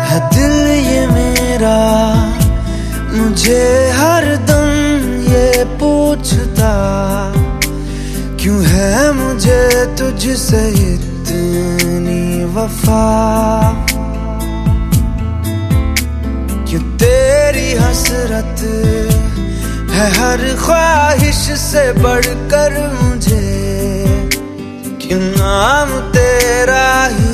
है दिल ये मेरा मुझे हर दम ये पूछता, क्यों है मुझे तुझसे इतनी वफा। क्यों तेरी हसरत है हर ख्वाहिश से बढ़कर मुझे, क्यों नाम तेरा ही